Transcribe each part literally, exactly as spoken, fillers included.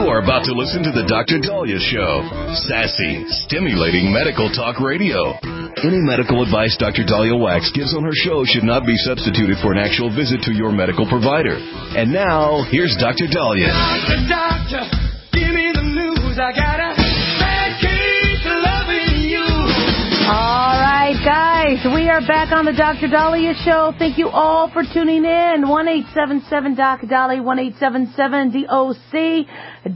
You're about to listen to the Doctor Daliah Show. Sassy, stimulating medical talk radio. Any medical advice Doctor Daliah Wax gives on her show should not be substituted for an actual visit to your medical provider. And now, here's Doctor Daliah. Doctor, doctor, give me the news. I got a bad case of loving you. All right, guys, we are back on the Doctor Daliah Show. Thank you all for tuning in. one eight seven seven D O C Daliah, one eight seven seven D O C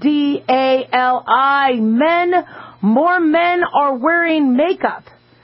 D A L I. Men, more men are wearing makeup.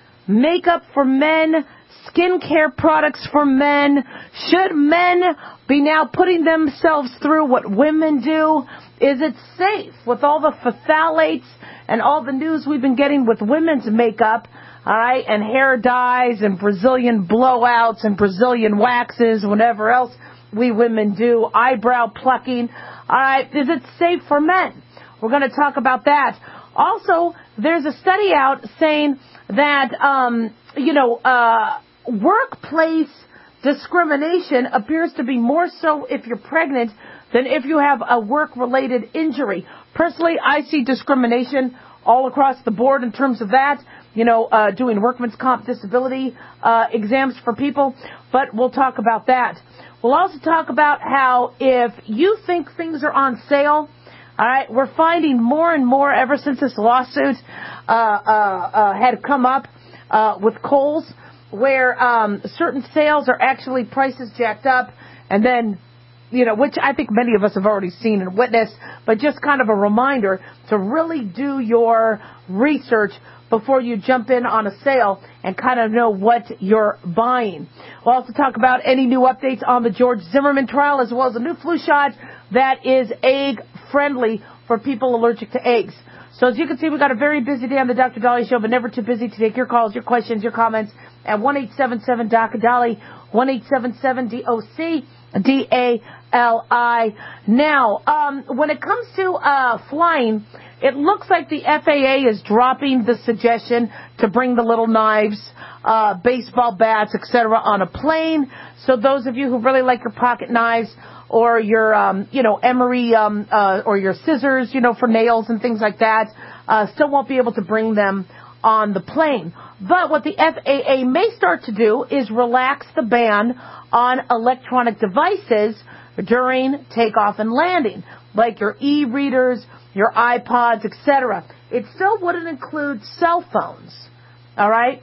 Makeup for men, skincare products for men. Should men be now putting themselves through what women do? Is it safe with all the phthalates and all the news we've been getting with women's makeup? All right, and hair dyes and Brazilian blowouts and Brazilian waxes, whatever else we women do, eyebrow plucking. All right, is it safe for men? We're going to talk about that. Also, there's a study out saying that, um, you know, uh, workplace discrimination appears to be more so if you're pregnant than if you have a work-related injury. Personally, I see discrimination all across the board in terms of that. You know, uh, doing workman's comp disability uh, exams for people, but we'll talk about that. We'll also talk about how if you think things are on sale, all right, we're finding more and more ever since this lawsuit uh, uh, uh, had come up uh, with Kohl's, where um, certain sales are actually prices jacked up, and then, you know, which I think many of us have already seen and witnessed, but just kind of a reminder to really do your research before you jump in on a sale and kind of know what you're buying. We'll also talk about any new updates on the George Zimmerman trial, as well as a new flu shot that is egg-friendly for people allergic to eggs. So as you can see, we've got a very busy day on the Doctor Daliah Show, but never too busy to take your calls, your questions, your comments at one eight seven seven D O C Daliah, one eight seven seven D O C D A L I. Now, um, when it comes to uh, flying, it looks like the F A A is dropping the suggestion to bring the little knives, uh, baseball bats, et cetera on a plane. So those of you who really like your pocket knives or your, um, you know, emery um, uh, or your scissors, you know, for nails and things like that, uh, still won't be able to bring them on the plane. But what the F A A may start to do is relax the ban on electronic devices during takeoff and landing, like your e-readers, your iPods, et cetera. It still wouldn't include cell phones, all right?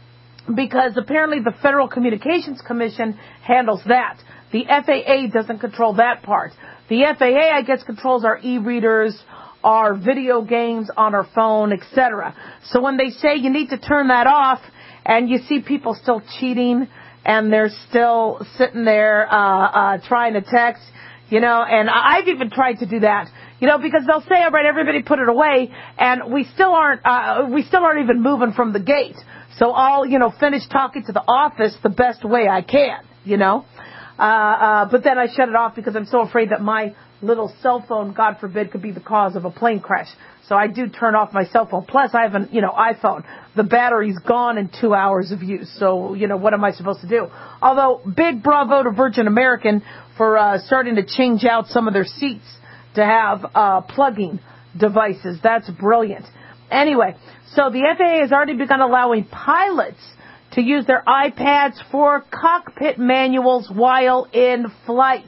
Because apparently the Federal Communications Commission handles that. The F A A doesn't control that part. The F A A, I guess, controls our e-readers, our video games on our phone, et cetera. So when they say you need to turn that off, and you see people still cheating, and they're still sitting there uh, uh, trying to text, you know, and I've even tried to do that, you know, because they'll say, all right, everybody put it away, and we still aren't, uh, we still aren't even moving from the gate. So I'll, you know, finish talking to the office the best way I can, you know. Uh, uh, but then I shut it off because I'm so afraid that my little cell phone, God forbid, could be the cause of a plane crash. So I do turn off my cell phone. Plus, I have an, you know, iPhone. The battery's gone in two hours of use. So, you know, what am I supposed to do? Although, big bravo to Virgin American for uh, starting to change out some of their seats to have uh, plugging devices. That's brilliant. Anyway, so the F A A has already begun allowing pilots to use their iPads for cockpit manuals while in flight.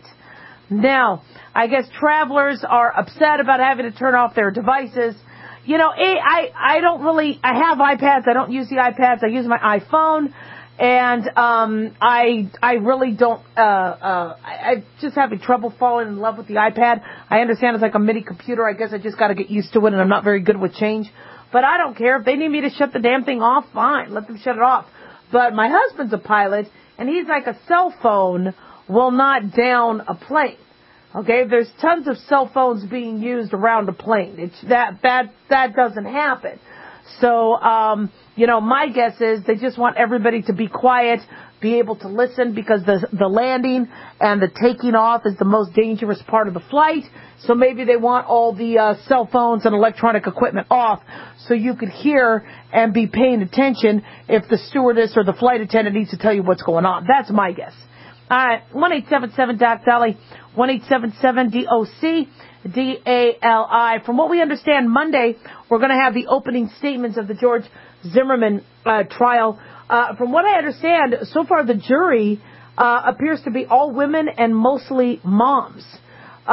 Now, I guess travelers are upset about having to turn off their devices. You know, I, I don't really, I have iPads. I don't use the iPads. I use my iPhone. And um, I I really don't, uh, uh, I, I'm just having trouble falling in love with the iPad. I understand it's like a mini computer. I guess I just got to get used to it, and I'm not very good with change. But I don't care. If they need me to shut the damn thing off, fine. Let them shut it off. But my husband's a pilot, and he's like, a cell phone will not down a plane. Okay, there's tons of cell phones being used around a plane. It's that that that doesn't happen. So, um, you know, my guess is they just want everybody to be quiet, be able to listen, because the the landing and the taking off is the most dangerous part of the flight. So maybe they want all the uh, cell phones and electronic equipment off so you could hear and be paying attention if the stewardess or the flight attendant needs to tell you what's going on. That's my guess. All right, one eight seven seven Doc Dolly, one eight seven seven D O C D A L I. From what we understand, Monday, we're going to have the opening statements of the George Zimmerman uh, trial. Uh, from what I understand, so far the jury uh, appears to be all women and mostly moms. Uh,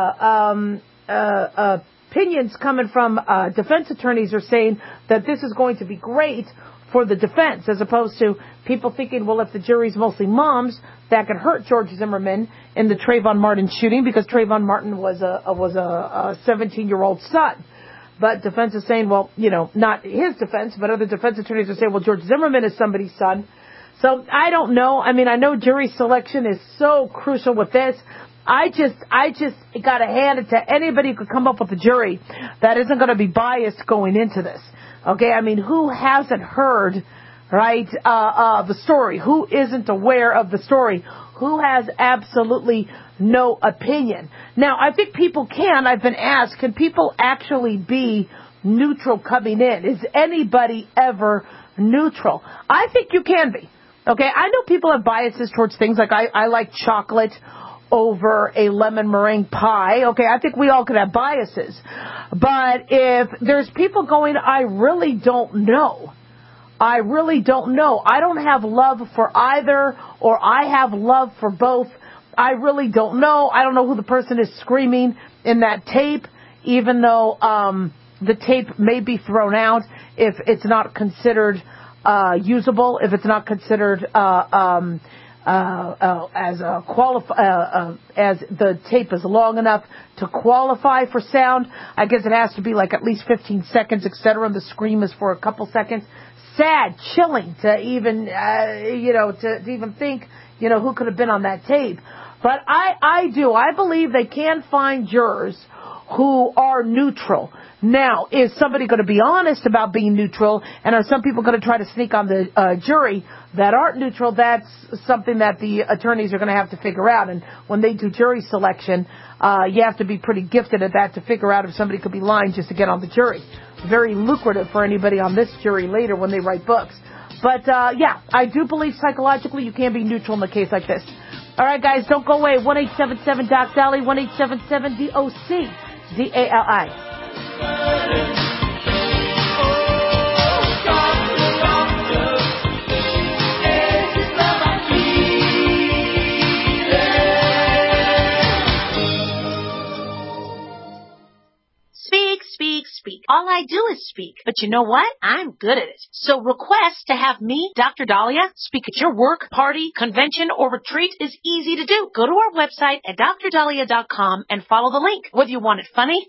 um, uh, uh, opinions coming from uh, defense attorneys are saying that this is going to be great for the defense, as opposed to people thinking, well, if the jury's mostly moms, that could hurt George Zimmerman in the Trayvon Martin shooting, because Trayvon Martin was a was a seventeen-year-old son. But defense is saying, well, you know, not his defense, but other defense attorneys are saying, well, George Zimmerman is somebody's son. So I don't know. I mean, I know jury selection is so crucial with this. I just, I just got to hand it to anybody who could come up with a jury that isn't going to be biased going into this. Okay, I mean, who hasn't heard, right, uh, uh, the story? Who isn't aware of the story? Who has absolutely no opinion? Now, I think people can. I've been asked, can people actually be neutral coming in? Is anybody ever neutral? I think you can be. Okay, I know people have biases towards things like I, I like chocolate over a lemon meringue pie. Okay, I think we all could have biases. But if there's people going, I really don't know. I really don't know. I don't have love for either, or I have love for both. I really don't know. I don't know who the person is screaming in that tape, even though um, the tape may be thrown out if it's not considered uh, usable, if it's not considered uh, um, uh, uh, as a qualif- uh, uh, as the tape is long enough to qualify for sound. I guess it has to be like at least fifteen seconds, et cetera, and the scream is for a couple seconds. Sad, chilling to even, uh, you know, to, to even think, you know, who could have been on that tape. But I, I do. I believe they can find jurors who are neutral. Now, is somebody going to be honest about being neutral, and are some people going to try to sneak on the uh, jury that aren't neutral? That's something that the attorneys are going to have to figure out. And when they do jury selection, uh, you have to be pretty gifted at that to figure out if somebody could be lying just to get on the jury. Very lucrative for anybody on this jury later when they write books. But, uh, yeah, I do believe psychologically you can be neutral in a case like this. All right, guys, don't go away. one eight seven seven Doc Dolly, one eight seven seven D O C D A L I. Speak, speak, speak. All I do is speak. But you know what? I'm good at it. So request to have me, Doctor Dahlia, speak at your work, party, convention, or retreat is easy to do. Go to our website at dr dahlia dot com and follow the link. Whether you want it funny,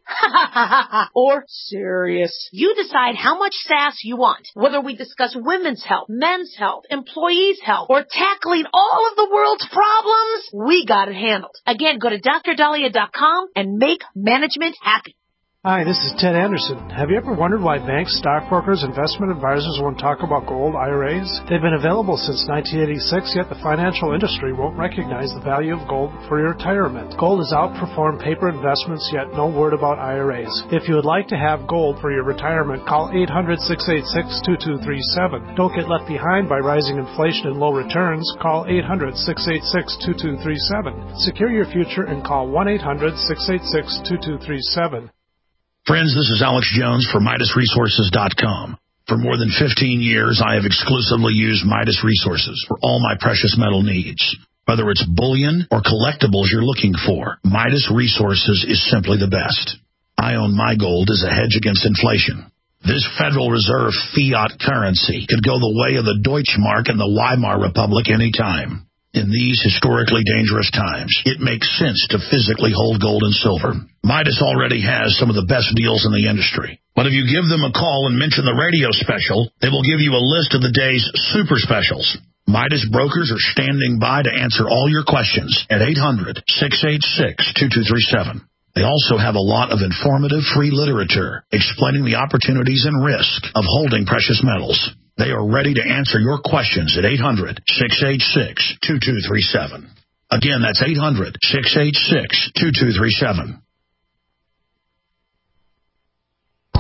or serious, you decide how much sass you want. Whether we discuss women's health, men's health, employees' health, or tackling all of the world's problems, we got it handled. Again, go to dr dahlia dot com and make management happy. Hi, this is Ted Anderson. Have you ever wondered why banks, stockbrokers, investment advisors won't talk about gold I R As? They've been available since nineteen eighty-six, yet the financial industry won't recognize the value of gold for your retirement. Gold has outperformed paper investments, yet no word about I R As. If you would like to have gold for your retirement, call eight hundred, six eight six, two two three seven. Don't get left behind by rising inflation and low returns. Call eight hundred, six eight six, two two three seven. Secure your future and call one eight hundred, six eight six, two two three seven. Friends, this is Alex Jones for Midas Resources dot com. For more than fifteen years, I have exclusively used Midas Resources for all my precious metal needs. Whether it's bullion or collectibles you're looking for, Midas Resources is simply the best. I own my gold as a hedge against inflation. This Federal Reserve fiat currency could go the way of the Deutschmark and the Weimar Republic any time. In these historically dangerous times, it makes sense to physically hold gold and silver. Midas already has some of the best deals in the industry. But if you give them a call and mention the radio special, they will give you a list of the day's super specials. Midas brokers are standing by to answer all your questions at eight hundred, six eight six, two two three seven. They also have a lot of informative free literature explaining the opportunities and risk of holding precious metals. They are ready to answer your questions at eight hundred, six eight six, two two three seven. Again, that's eight hundred, six eight six, two two three seven.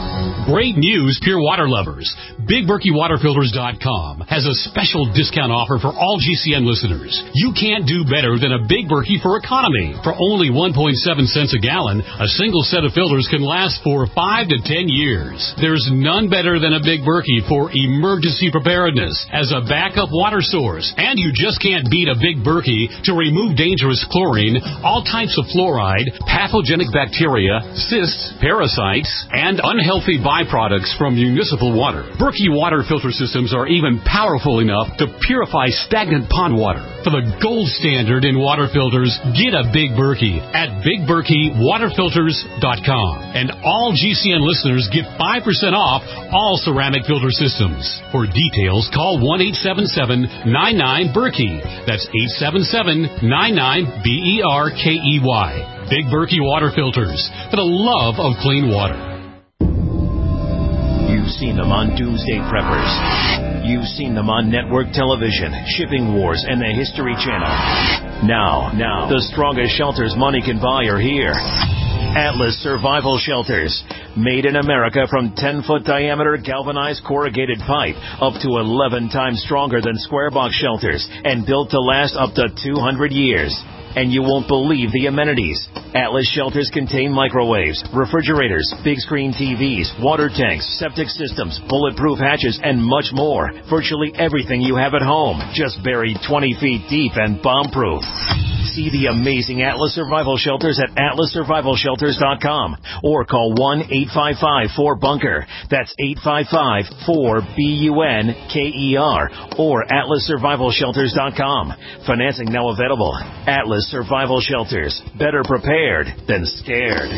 Great news, pure water lovers. Big Berkey Water Filters dot com has a special discount offer for all G C N listeners. You can't do better than a Big Berkey for economy. For only one point seven cents a gallon, a single set of filters can last for five to ten years. There's none better than a Big Berkey for emergency preparedness as a backup water source. And you just can't beat a Big Berkey to remove dangerous chlorine, all types of fluoride, pathogenic bacteria, cysts, parasites, and unhealthy byproducts from municipal water. Berkey water filter systems are even powerful enough to purify stagnant pond water. For the gold standard in water filters, get a Big Berkey at Big Berkey Water Filters dot com. And all G C N listeners get five percent off all ceramic filter systems. For details, call one eight seven seven, nine nine, Berkey. That's eight seven seven, nine nine, B E R K E Y. Big Berkey Water Filters, for the love of clean water. You've seen them on Doomsday Preppers. You've seen them on network television, Shipping Wars, and the History Channel. Now, now, the strongest shelters money can buy are here. Atlas Survival Shelters. Made in America from ten-foot diameter galvanized corrugated pipe, up to eleven times stronger than square box shelters, and built to last up to two hundred years. And you won't believe the amenities. Atlas shelters contain microwaves, refrigerators, big screen T Vs, water tanks, septic systems, bulletproof hatches, and much more. Virtually everything you have at home, just buried twenty feet deep and bomb-proof. See the amazing Atlas Survival Shelters at Atlas Survival Shelters dot com or call one eight five five, four, bunker. That's eight five five, four, B U N K E R or Atlas Survival Shelters dot com. Financing now available. Atlas Survival Shelters. Better prepared than scared.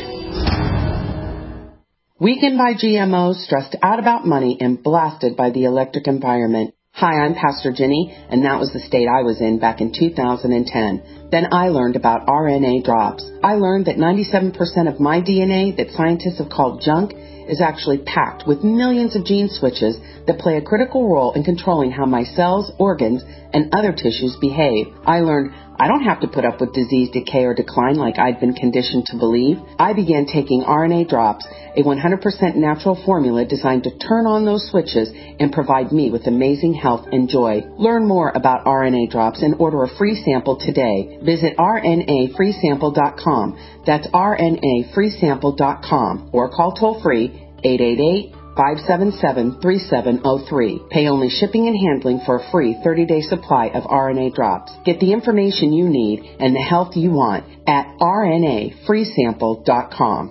Weakened by G M Os, stressed out about money, and blasted by the electric environment. Hi, I'm Pastor Jenny, and that was the state I was in back in two thousand ten. Then I learned about R N A drops. I learned that ninety-seven percent of my D N A that scientists have called junk is actually packed with millions of gene switches that play a critical role in controlling how my cells, organs, and other tissues behave. I learned I don't have to put up with disease, decay, or decline like I'd been conditioned to believe. I began taking R N A drops, a one hundred percent natural formula designed to turn on those switches and provide me with amazing health and joy. Learn more about R N A drops and order a free sample today. Visit R N A free sample dot com. That's R N A free sample dot com or call toll free eight eight eight, five seven seven, three seven zero three. Pay only shipping and handling for a free thirty-day supply of R N A drops. Get the information you need and the health you want at R N A free sample dot com.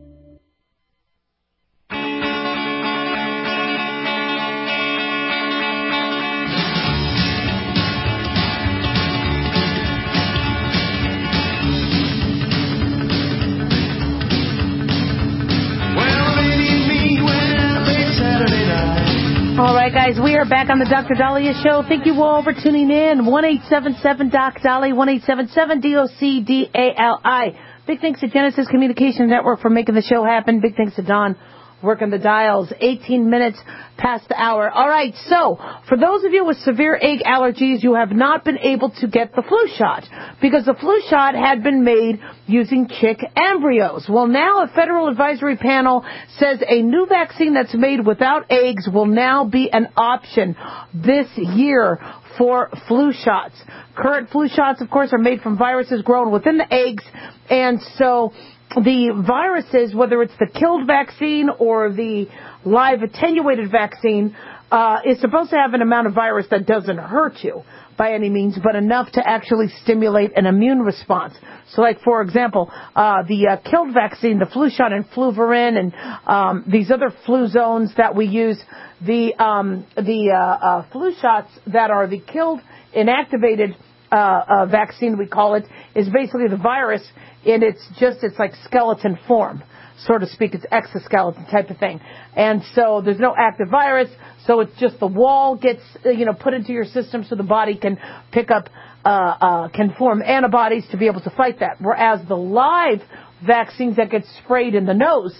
All right, guys, we are back on the Doctor Dahlia Show. Thank you all for tuning in. one eight seven seven, D O C, Dali, one eight seven seven, D O C D A L I. Big thanks to Genesis Communications Network for making the show happen. Big thanks to Don working the dials. eighteen minutes past the hour. All right, so for those of you with severe egg allergies, you have not been able to get the flu shot because the flu shot had been made using chick embryos. Well, now a federal advisory panel says a new vaccine that's made without eggs will now be an option this year for flu shots. Current flu shots, of course, are made from viruses grown within the eggs, and so the viruses, whether it's the killed vaccine or the live attenuated vaccine, uh, is supposed to have an amount of virus that doesn't hurt you by any means, but enough to actually stimulate an immune response. So, like, for example, uh, the uh, killed vaccine, the flu shot and Fluvarin and um, these other flu zones that we use, the um, the uh, uh, flu shots that are the killed inactivated uh, uh, vaccine, we call it, is basically the virus in its just its like skeleton form, so to speak. It's exoskeleton type of thing. And so there's no active virus, so it's just the wall gets, you know, put into your system so the body can pick up, uh, uh, can form antibodies to be able to fight that. Whereas the live vaccines that get sprayed in the nose,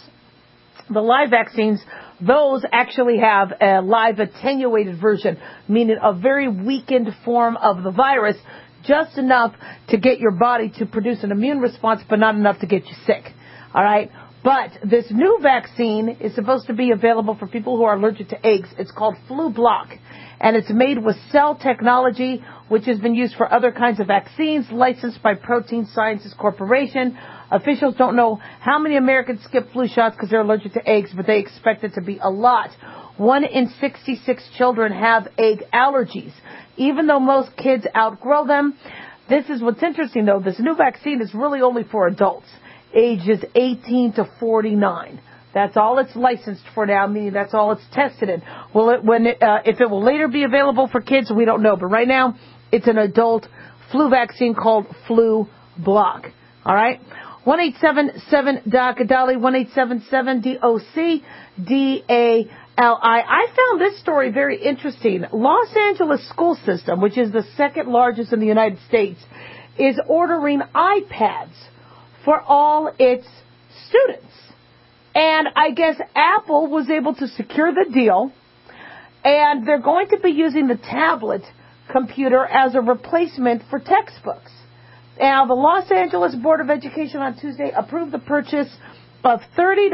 the live vaccines, those actually have a live attenuated version, meaning a very weakened form of the virus, just enough to get your body to produce an immune response, but not enough to get you sick. All right? But this new vaccine is supposed to be available for people who are allergic to eggs. It's called Flu Block, and it's made with cell technology, which has been used for other kinds of vaccines, licensed by Protein Sciences Corporation. Officials don't know how many Americans skip flu shots because they're allergic to eggs, but they expect it to be a lot. One in sixty-six children have egg allergies. Even though most kids outgrow them, this is what's interesting, though. This new vaccine is really only for adults, ages eighteen to forty-nine. That's all it's licensed for now, meaning that's all it's tested in. Will it, when it, uh, if it will later be available for kids, we don't know. But right now, it's an adult flu vaccine called Flu Block. All right? one eight seven seven D O C Dolly, one eight seven seven D O C D A L I. I found this story very interesting. Los Angeles school system, which is the second largest in the United States, is ordering iPads for all its students. And I guess Apple was able to secure the deal, and they're going to be using the tablet computer as a replacement for textbooks. Now, the Los Angeles Board of Education on Tuesday approved the purchase of thirty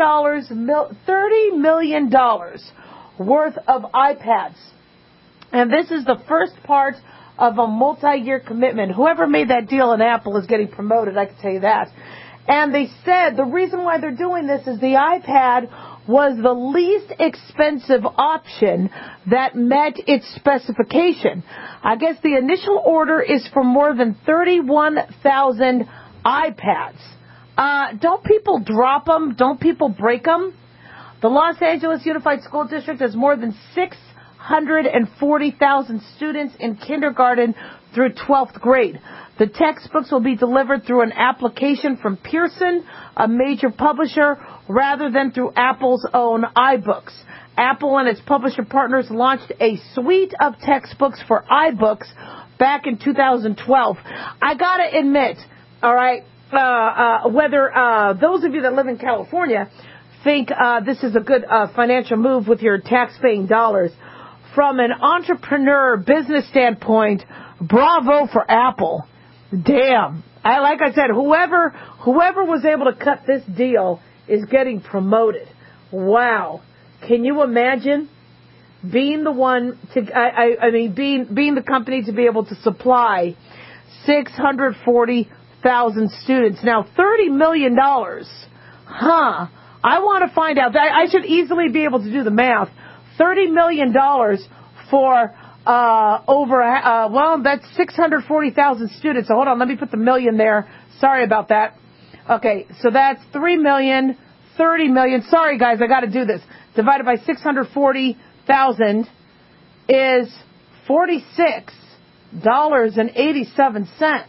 million dollars worth of iPads. And this is the first part of a multi-year commitment. Whoever made that deal in Apple is getting promoted, I can tell you that. And they said the reason why they're doing this is the iPad was the least expensive option that met its specification. I guess the initial order is for more than thirty-one thousand iPads. Uh, don't people drop them? Don't people break them? The Los Angeles Unified School District has more than six hundred forty thousand students in kindergarten through twelfth grade. The textbooks will be delivered through an application from Pearson, a major publisher, rather than through Apple's own iBooks. Apple and its publisher partners launched a suite of textbooks for iBooks back in two thousand twelve. I gotta admit, all right, uh, uh, whether uh, those of you that live in California think uh, this is a good uh, financial move with your tax-paying dollars, from an entrepreneur business standpoint, bravo for Apple. Damn. I, like I said, whoever whoever was able to cut this deal is getting promoted. Wow. Can you imagine being the one to, I, I, I mean, being being the company to be able to supply six hundred forty thousand students? Now, thirty million dollars. Huh. I want to find out. I, I should easily be able to do the math. thirty million dollars for uh, over, uh, well, that's six hundred forty thousand students. So hold on, let me put the million there. Sorry about that. Okay, so that's three million, thirty million. Sorry, guys, I got to do this. Divided by six hundred forty thousand is forty-six dollars and eighty-seven cents.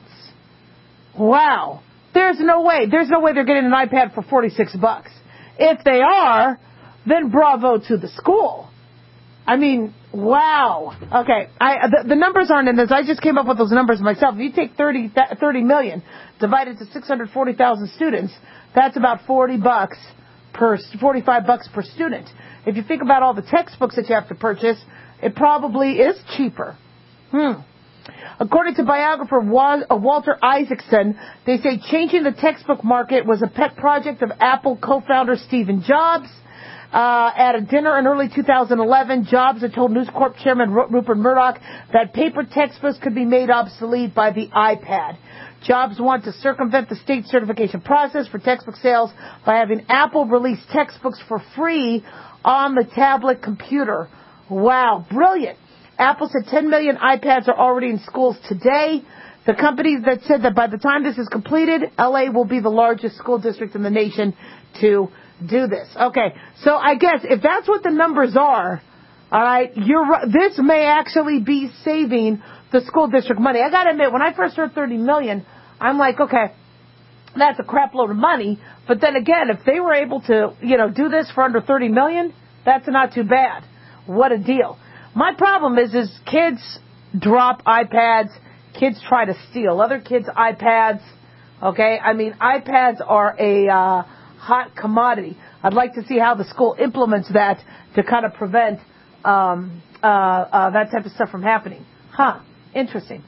Wow. There's no way. There's no way they're getting an iPad for forty-six bucks. If they are, then bravo to the school. I mean, wow. Okay, I, the, the numbers aren't in this. I just came up with those numbers myself. If you take thirty, thirty million divided to six hundred forty thousand students, that's about forty bucks per, forty-five bucks per student. If you think about all the textbooks that you have to purchase, it probably is cheaper. Hmm. According to biographer Walter Isaacson, they say changing the textbook market was a pet project of Apple co-founder Steve Jobs. Uh, at a dinner in early two thousand eleven, Jobs had told News Corp chairman Rupert Murdoch that paper textbooks could be made obsolete by the iPad. Jobs wanted to circumvent the state certification process for textbook sales by having Apple release textbooks for free on the tablet computer. Wow, brilliant. Apple said ten million iPads are already in schools today. The company that said that by the time this is completed, L A will be the largest school district in the nation to do this. Okay, so I guess if that's what the numbers are, all right, you're right, this may actually be saving the school district money. I got to admit, when I first heard thirty million, I'm like, okay, that's a crap load of money. But then again, if they were able to, you know, do this for under thirty million, that's not too bad. What a deal. My problem is, is kids drop iPads, kids try to steal other kids' iPads. Okay, I mean, iPads are a uh, hot commodity. I'd like to see how the school implements that to kind of prevent um, uh, uh, that type of stuff from happening. Huh, interesting.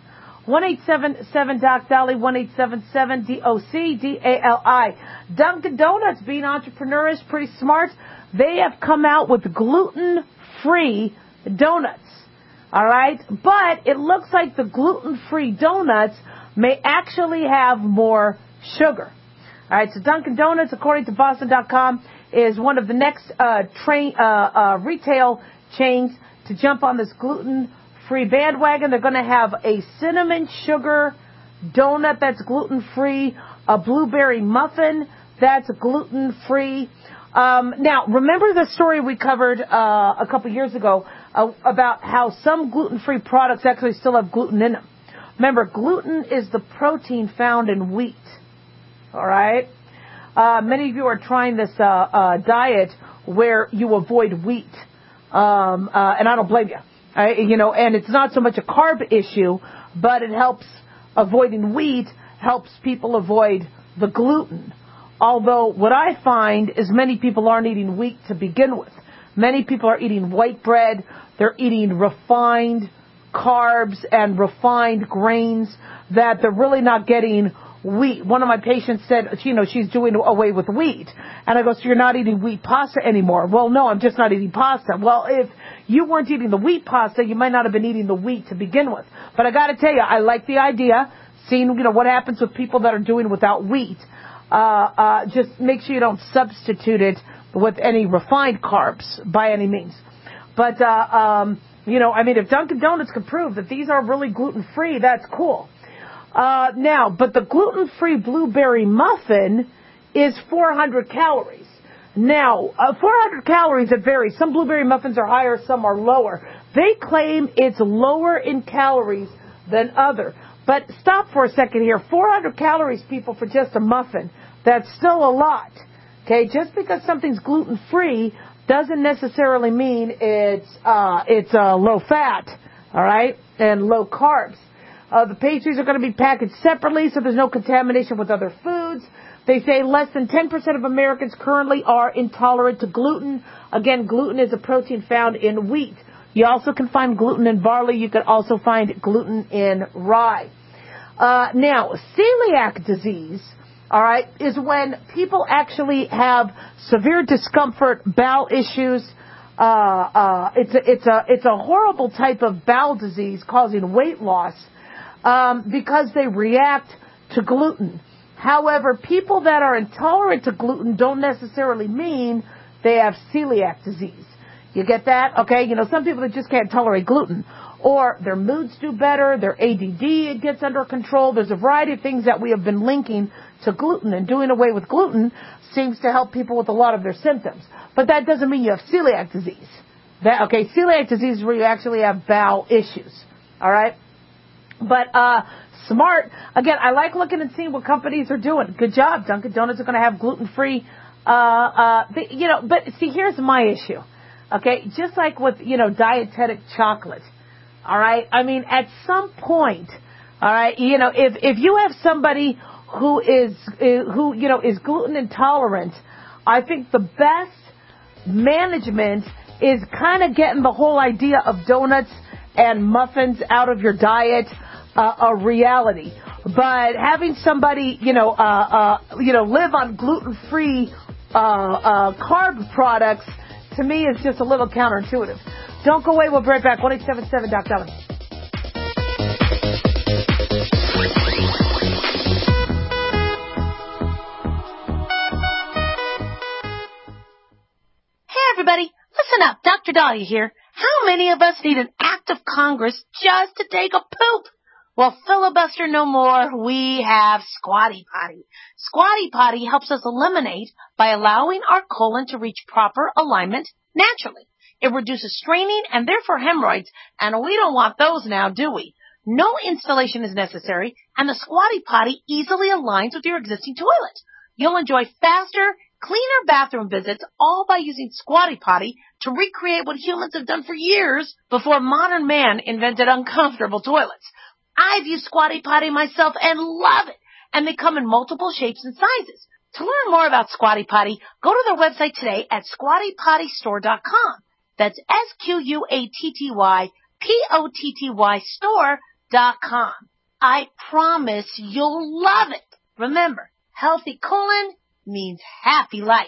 one eight seven seven Doc Dolly, one eight seven seven D O C D A L I. Dunkin' Donuts, being entrepreneurish, pretty smart. They have come out with gluten-free donuts. All right? But it looks like the gluten-free donuts may actually have more sugar. All right, so Dunkin' Donuts, according to Boston dot com, is one of the next uh, train, uh, uh, retail chains to jump on this gluten-free bandwagon. They're going to have a cinnamon sugar donut that's gluten-free, a blueberry muffin that's gluten-free. Um, now, remember the story we covered uh, a couple years ago uh, about how some gluten-free products actually still have gluten in them. Remember, gluten is the protein found in wheat. All right? Uh, many of you are trying this uh, uh, diet where you avoid wheat. Um, uh, and I don't blame you. I, you know, and it's not so much a carb issue, but it helps avoiding wheat, helps people avoid the gluten. Although what I find is many people aren't eating wheat to begin with. Many people are eating white bread. They're eating refined carbs and refined grains that they're really not getting wheat. One of my patients said, you know, she's doing away with wheat. And I go, so you're not eating wheat pasta anymore? Well, no, I'm just not eating pasta. Well, if you weren't eating the wheat pasta, you might not have been eating the wheat to begin with. But I got to tell you, I like the idea, seeing, you know, what happens with people that are doing without wheat. Uh, uh, just make sure you don't substitute it with any refined carbs by any means. But, uh, um, you know, I mean, if Dunkin' Donuts can prove that these are really gluten-free, that's cool. Uh, now, but the gluten-free blueberry muffin is four hundred calories. Now, uh, four hundred calories, it varies. Some blueberry muffins are higher, some are lower. They claim it's lower in calories than other. But stop for a second here. four hundred calories, people, for just a muffin. That's still a lot. Okay, just because something's gluten-free doesn't necessarily mean it's uh, it's uh, low fat, all right, and low carbs. Uh, the pastries are going to be packaged separately, so there's no contamination with other foods. They say less than ten percent of Americans currently are intolerant to gluten. Again, gluten is a protein found in wheat. You also can find gluten in barley. You can also find gluten in rye. Uh, now, celiac disease, all right, is when people actually have severe discomfort, bowel issues. Uh, uh, it's a, it's a, it's a horrible type of bowel disease causing weight loss. Um, because they react to gluten. However, people that are intolerant to gluten don't necessarily mean they have celiac disease. You get that? Okay, you know, some people that just can't tolerate gluten. Or their moods do better, their A D D gets under control. There's a variety of things that we have been linking to gluten, and doing away with gluten seems to help people with a lot of their symptoms. But that doesn't mean you have celiac disease. That, okay, celiac disease is where you actually have bowel issues. All right? But, uh, smart. Again, I like looking and seeing what companies are doing. Good job. Dunkin' Donuts are going to have gluten-free, uh, uh, the, you know, but see, here's my issue. Okay. Just like with, you know, dietetic chocolate. All right. I mean, at some point, all right, you know, if, if you have somebody who is, uh, who, you know, is gluten intolerant, I think the best management is kind of getting the whole idea of donuts and muffins out of your diet. Uh, a reality, but having somebody, you know, uh, uh, you know, live on gluten-free uh, uh, carb products, to me, is just a little counterintuitive. Don't go away. We'll be right back. one eight seven seven Doc Dolly. Hey, everybody. Listen up. Doctor Dahlia here. How many of us need an act of Congress just to take a poop? Well, filibuster no more. We have Squatty Potty. Squatty Potty helps us eliminate by allowing our colon to reach proper alignment naturally. It reduces straining and therefore hemorrhoids, and we don't want those now, do we? No installation is necessary, and the Squatty Potty easily aligns with your existing toilet. You'll enjoy faster, cleaner bathroom visits, all by using Squatty Potty to recreate what humans have done for years before modern man invented uncomfortable toilets. I've used Squatty Potty myself and love it. And they come in multiple shapes and sizes. To learn more about Squatty Potty, go to their website today at squatty potty store dot com. That's S Q U A T T Y P O T T Y store dot com. I promise you'll love it. Remember, healthy colon means happy life.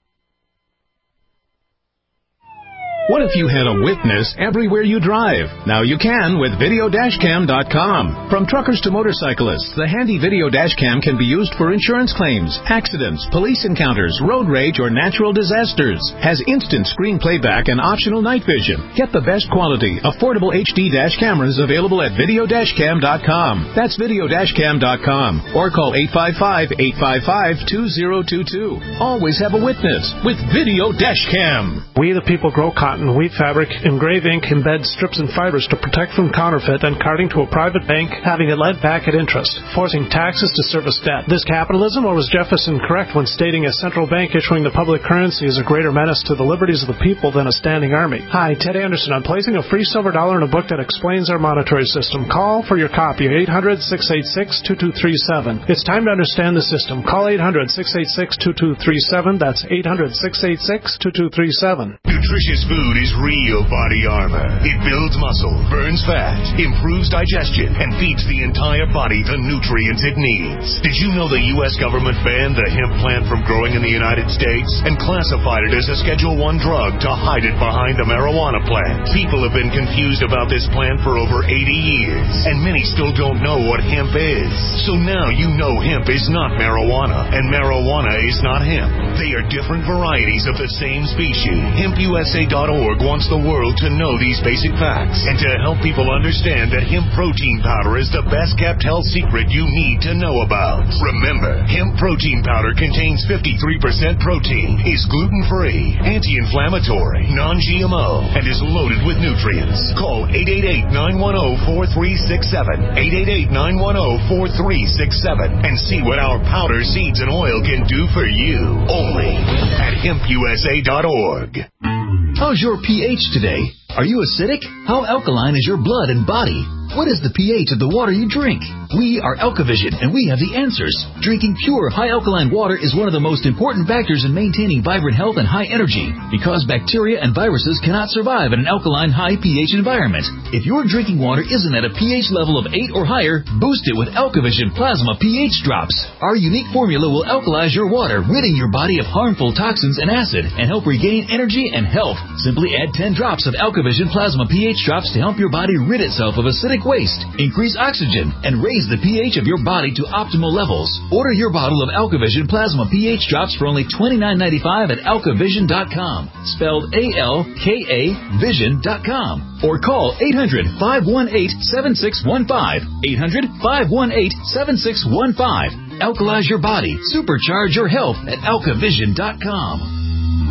What if you had a witness everywhere you drive? Now you can with video dash cam dot com. From truckers to motorcyclists, the handy video dash cam can be used for insurance claims, accidents, police encounters, road rage, or natural disasters. Has instant screen playback and optional night vision. Get the best quality, affordable H D dash cameras available at video dash cam dot com. That's video dash cam dot com. Or call eight five five, eight five five, two zero two two. Always have a witness with Video Dash Cam. We the people grow cotton, wheat fabric, engrave ink, embed strips and fibers to protect from counterfeit and carting to a private bank, having it lent back at interest, forcing taxes to service debt. This capitalism, or was Jefferson correct when stating a central bank issuing the public currency is a greater menace to the liberties of the people than a standing army? Hi, Ted Anderson. I'm placing a free silver dollar in a book that explains our monetary system. Call for your copy, eight hundred, six eight six, two two three seven. It's time to understand the system. Call eight hundred, six eight six, two two three seven. That's eight hundred, six eight six, two two three seven. Nutritious food is real body armor. It builds muscle, burns fat, improves digestion, and feeds the entire body the nutrients it needs. Did you know the U S government banned the hemp plant from growing in the United States and classified it as a Schedule one drug to hide it behind the marijuana plant? People have been confused about this plant for over eighty years, and many still don't know what hemp is. So now you know hemp is not marijuana, and marijuana is not hemp. They are different varieties of the same species. hemp U S A dot org wants the world to know these basic facts and to help people understand that hemp protein powder is the best kept health secret you need to know about. Remember, hemp protein powder contains fifty-three percent protein, is gluten-free, anti-inflammatory, non-G M O, and is loaded with nutrients. Call eight eight eight, nine one zero, four three six seven, eight eight eight, nine one zero, four three six seven, and see what our powder, seeds, and oil can do for you. Only at hemp U S A dot org. How's your pH today? Are you acidic? How alkaline is your blood and body? What is the pH of the water you drink? We are Alkavision, and we have the answers. Drinking pure, high alkaline water is one of the most important factors in maintaining vibrant health and high energy, because bacteria and viruses cannot survive in an alkaline, high pH environment. If your drinking water isn't at a pH level of eight or higher, boost it with Alkavision Plasma pH Drops. Our unique formula will alkalize your water, ridding your body of harmful toxins and acid, and help regain energy and health. Simply add ten drops of Alkavision Plasma pH Drops to help your body rid itself of acidic waste, increase oxygen, and raise the pH of your body to optimal levels. Order your bottle of Alkavision Plasma pH Drops for only twenty-nine ninety-five at alkavision dot com, spelled A L K A vision dot com, or call eight hundred, five one eight, seven six one five, eight hundred, five one eight, seven six one five. Alkalize your body, supercharge your health at alkavision dot com.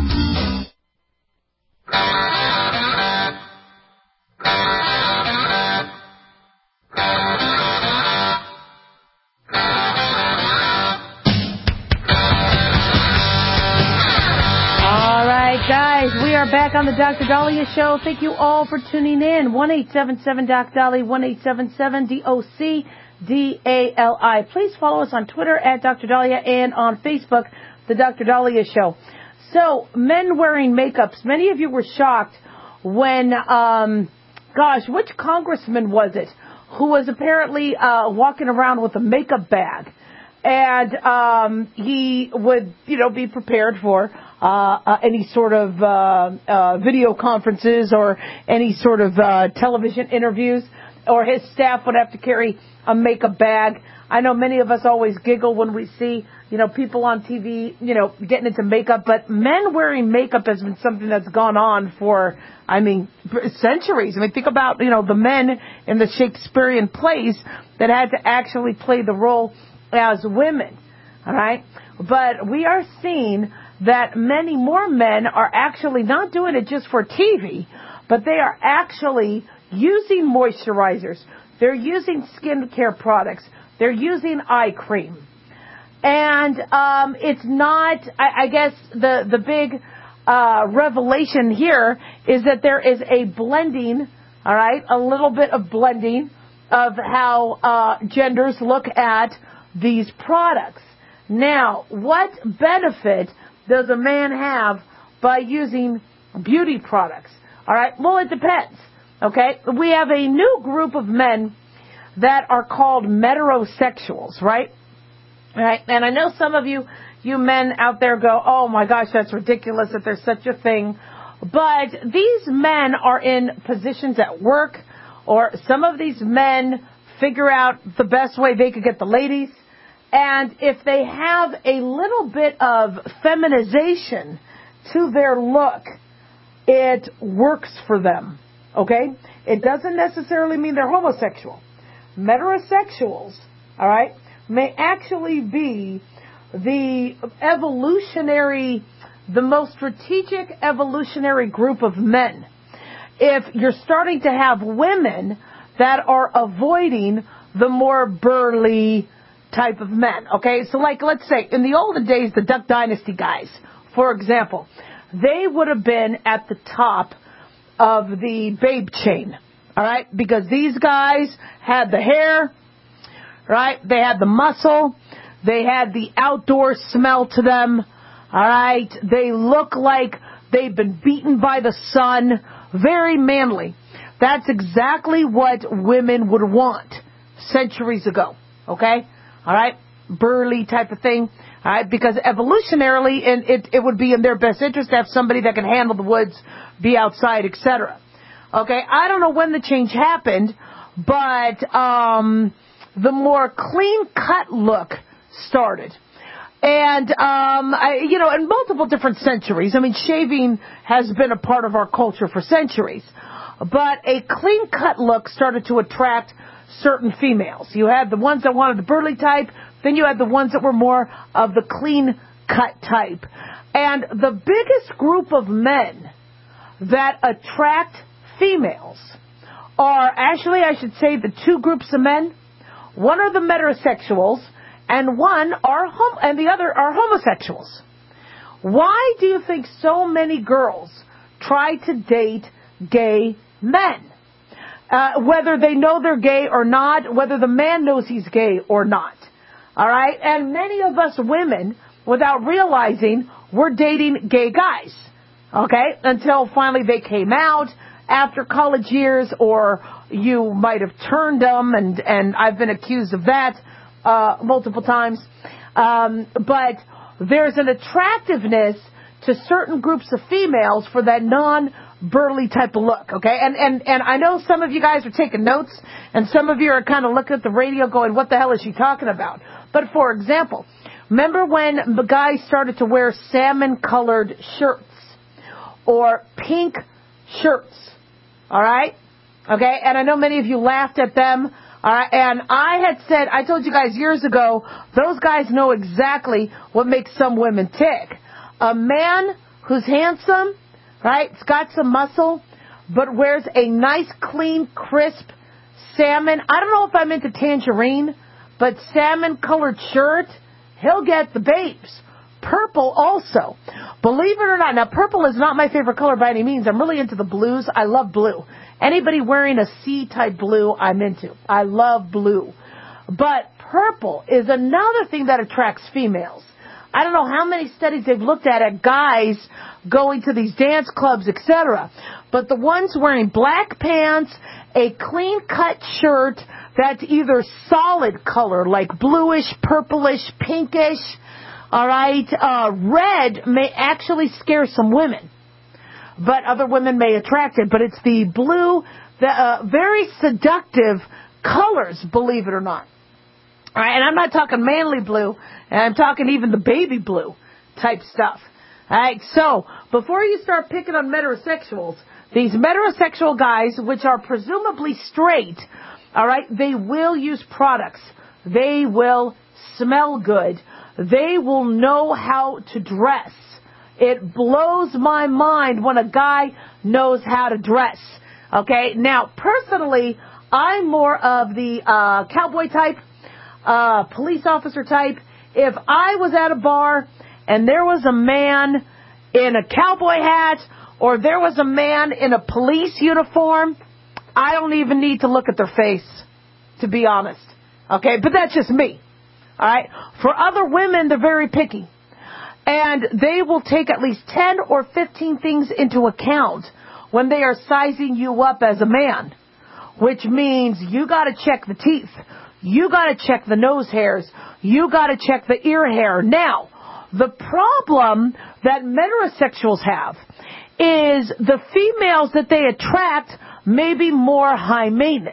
Guys, we are back on the Doctor Dahlia Show. Thank you all for tuning in. one eight seven seven D O C Dali, one eight seven seven D O C D A L I. Please follow us on Twitter at Doctor Dahlia and on Facebook, the Doctor Dahlia Show. So, men wearing makeups. Many of you were shocked when, um, gosh, which congressman was it who was apparently uh, walking around with a makeup bag? And um, he would, you know, be prepared for uh, uh, any sort of uh, uh, video conferences or any sort of uh, television interviews, or his staff would have to carry a makeup bag. I know many of us always giggle when we see, you know, people on T V, you know, getting into makeup, but men wearing makeup has been something that's gone on for, I mean, centuries. I mean, think about, you know, the men in the Shakespearean plays that had to actually play the role as women, all right? But we are seeing that many more men are actually not doing it just for T V, but they are actually using moisturizers. They're using skincare products. They're using eye cream. And um, it's not, I, I guess, the, the big uh, revelation here is that there is a blending, all right, a little bit of blending of how uh, genders look at these products. Now, what benefit does a man have by using beauty products? All right, well, it depends, okay? We have a new group of men that are called metrosexuals, right? Right? And I know some of you, you men out there go, oh my gosh, that's ridiculous that there's such a thing. But these men are in positions at work, or some of these men figure out the best way they could get the ladies. And if they have a little bit of feminization to their look, it works for them, okay? It doesn't necessarily mean they're homosexual. Metrosexuals, all right, may actually be the evolutionary, the most strategic evolutionary group of men. If you're starting to have women that are avoiding the more burly type of men, okay? So like, let's say, in the olden days, the Duck Dynasty guys, for example, they would have been at the top of the babe chain, all right? Because these guys had the hair, right? They had the muscle. They had the outdoor smell to them, all right? They look like they've been beaten by the sun. Very manly. That's exactly what women would want centuries ago, okay? All right? Burly type of thing, all right? Because evolutionarily, it, it, it would be in their best interest to have somebody that can handle the woods, be outside, et cetera. Okay? I don't know when the change happened, but um, the more clean-cut look started. And, um, I, you know, in multiple different centuries. I mean, shaving has been a part of our culture for centuries. But a clean-cut look started to attract certain females. You had the ones that wanted the burly type. Then you had the ones that were more of the clean-cut type. And the biggest group of men that attract females are, actually, I should say, the two groups of men. One are the metrosexuals, and one are hom- and the other are homosexuals. Why do you think so many girls try to date gay men? Uh, whether they know they're gay or not, whether the man knows he's gay or not. All right? And many of us women, without realizing, we're dating gay guys. Okay? Until finally they came out after college years, or you might have turned them, and, and I've been accused of that uh, multiple times. Um, but there's an attractiveness to certain groups of females for that non-burly type of look, okay? And, and, and I know some of you guys are taking notes, and some of you are kind of looking at the radio going, what the hell is she talking about? But for example, remember when the guys started to wear salmon-colored shirts or pink shirts, all right? Okay, and I know many of you laughed at them. All right, and I had said, I told you guys years ago, those guys know exactly what makes some women tick. A man who's handsome, right, it's got some muscle, but wears a nice, clean, crisp salmon. I don't know if I'm into tangerine, but salmon-colored shirt, he'll get the babes. Purple also. Believe it or not, now purple is not my favorite color by any means. I'm really into the blues. I love blue. Anybody wearing a C-type blue, I'm into. I love blue. But purple is another thing that attracts females. I don't know how many studies they've looked at at guys going to these dance clubs, et cetera. But the ones wearing black pants, a clean-cut shirt that's either solid color, like bluish, purplish, pinkish, all right, uh, red may actually scare some women, but other women may attract it. But it's the blue, the uh, very seductive colors, believe it or not. All right, and I'm not talking manly blue, and I'm talking even the baby blue type stuff. All right, so before you start picking on metrosexuals, these metrosexual guys, which are presumably straight, all right, they will use products. They will smell good. They will know how to dress. It blows my mind when a guy knows how to dress. Okay? Now, personally, I'm more of the uh, cowboy type, uh, police officer type. If I was at a bar and there was a man in a cowboy hat or there was a man in a police uniform, I don't even need to look at their face, to be honest. Okay? But that's just me. All right. For other women, they're very picky. And they will take at least ten or fifteen things into account when they are sizing you up as a man. which means you got to check the teeth. You got to check the nose hairs. You got to check the ear hair. Now, the problem that metrosexuals have is the females that they attract may be more high maintenance.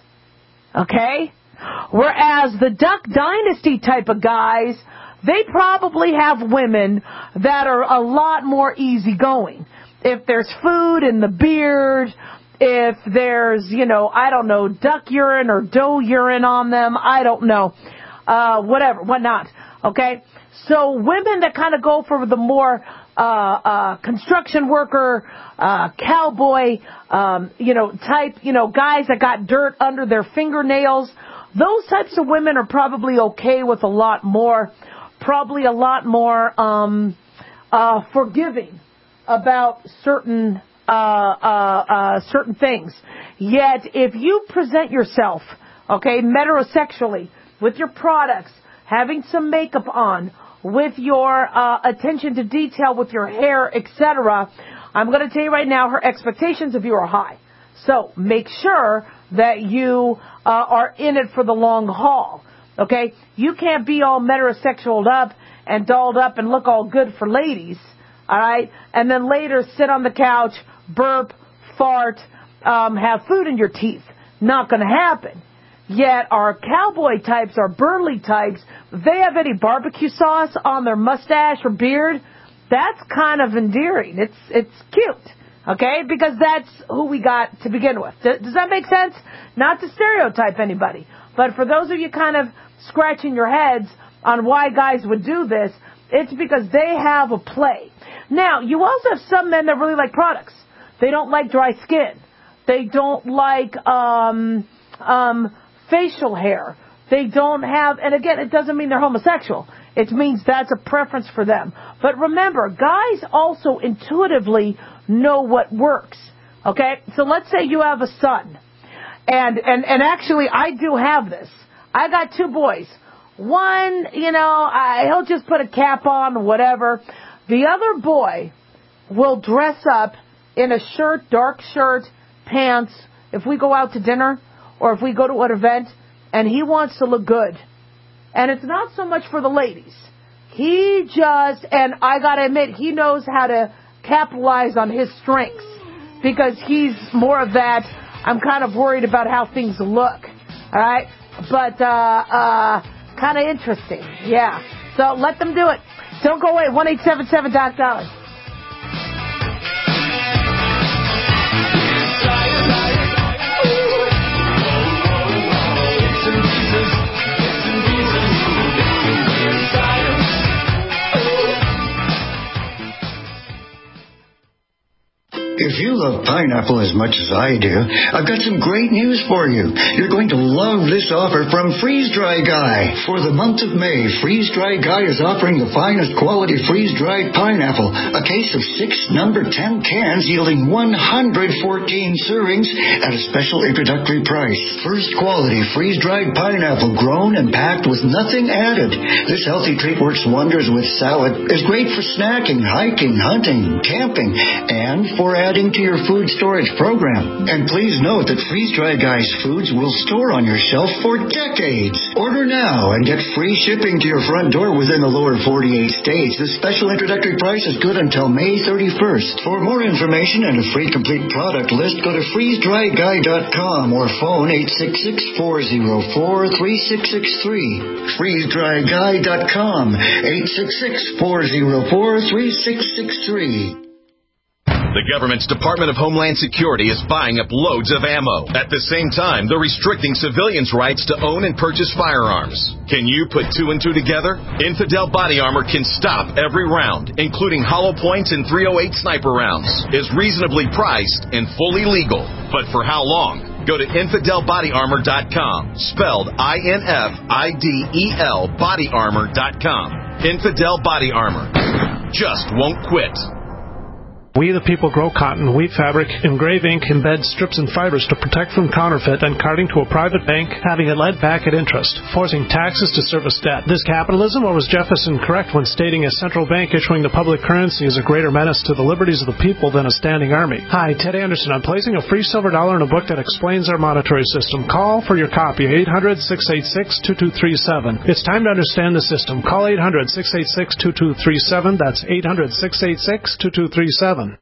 Okay? Whereas the Duck Dynasty type of guys, they probably have women that are a lot more easygoing. If there's food in the beard, if there's, you know, I don't know, duck urine or doe urine on them, I don't know, uh, whatever, whatnot, okay? So women that kind of go for the more uh, uh, construction worker, uh, cowboy, um, you know, type, you know, guys that got dirt under their fingernails, those types of women are probably okay with a lot more, probably a lot more um, uh, forgiving about certain uh, uh, uh, certain things. Yet, if you present yourself, okay, metrosexually, with your products, having some makeup on, with your uh, attention to detail, with your hair, et cetera, I'm going to tell you right now, her expectations of you are high. So make sure that you uh, are in it for the long haul. Okay? You can't be all metrosexualed up and dolled up and look all good for ladies. All right? And then later sit on the couch, burp, fart, um, have food in your teeth. Not going to happen. Yet our cowboy types, our burly types, they have any barbecue sauce on their mustache or beard, that's kind of endearing. It's it's cute, okay? Because that's who we got to begin with. Does, does that make sense? Not to stereotype anybody, but for those of you kind of scratching your heads on why guys would do this, it's because they have a play. Now, you also have some men that really like products. They don't like dry skin. They don't like um um. facial hair. They don't have, and again, it doesn't mean they're homosexual. It means that's a preference for them. But remember, guys also intuitively know what works. Okay? So let's say you have a son. And, and, and actually, I do have this. I got two boys. One, you know, I, he'll just put a cap on, whatever. The other boy will dress up in a shirt, dark shirt, pants, if we go out to dinner, or if we go to an event, and he wants to look good. And it's not so much for the ladies. He just, and I gotta admit, he knows how to capitalize on his strengths. Because he's more of that, I'm kind of worried about how things look. Alright? But, uh, uh, kind of interesting. Yeah. So let them do it. Don't go away. one eight seven seven Doc Dolly. If you love pineapple as much as I do, I've got some great news for you. You're going to love this offer from Freeze Dry Guy. For the month of May, Freeze Dry Guy is offering the finest quality freeze-dried pineapple, a case of six number ten cans yielding one hundred fourteen servings at a special introductory price. First quality freeze-dried pineapple grown and packed with nothing added. This healthy treat works wonders with salad, is great for snacking, hiking, hunting, camping, and for adding to your food storage program. And please note that Freeze Dry Guy's foods will store on your shelf for decades. Order now and get free shipping to your front door within the lower forty-eight states. This special introductory price is good until May thirty-first. For more information and a free complete product list, go to freeze dry guy dot com or phone eight six six, four zero four, three six six three. freeze dry guy dot com, eight six six, four zero four, three six six three. The government's Department of Homeland Security is buying up loads of ammo. At the same time, they're restricting civilians' rights to own and purchase firearms. Can you put two and two together? Infidel Body Armor can stop every round, including hollow points and three oh eight sniper rounds. Is reasonably priced and fully legal. But for how long? Go to infidel body armor dot com, spelled I N F I D E L body armor dot com. Infidel Body Armor. Just won't quit. We the people grow cotton, wheat fabric, engrave ink, embed strips and fibers to protect from counterfeit and carting to a private bank, having it led back at interest, forcing taxes to service debt. This capitalism, or was Jefferson correct when stating a central bank issuing the public currency is a greater menace to the liberties of the people than a standing army? Hi, Ted Anderson. I'm placing a free silver dollar in a book that explains our monetary system. Call for your copy, eight hundred, six eight six, two two three seven. It's time to understand the system. Call eight hundred, six eight six, two two three seven. That's eight hundred, six eight six, two two three seven.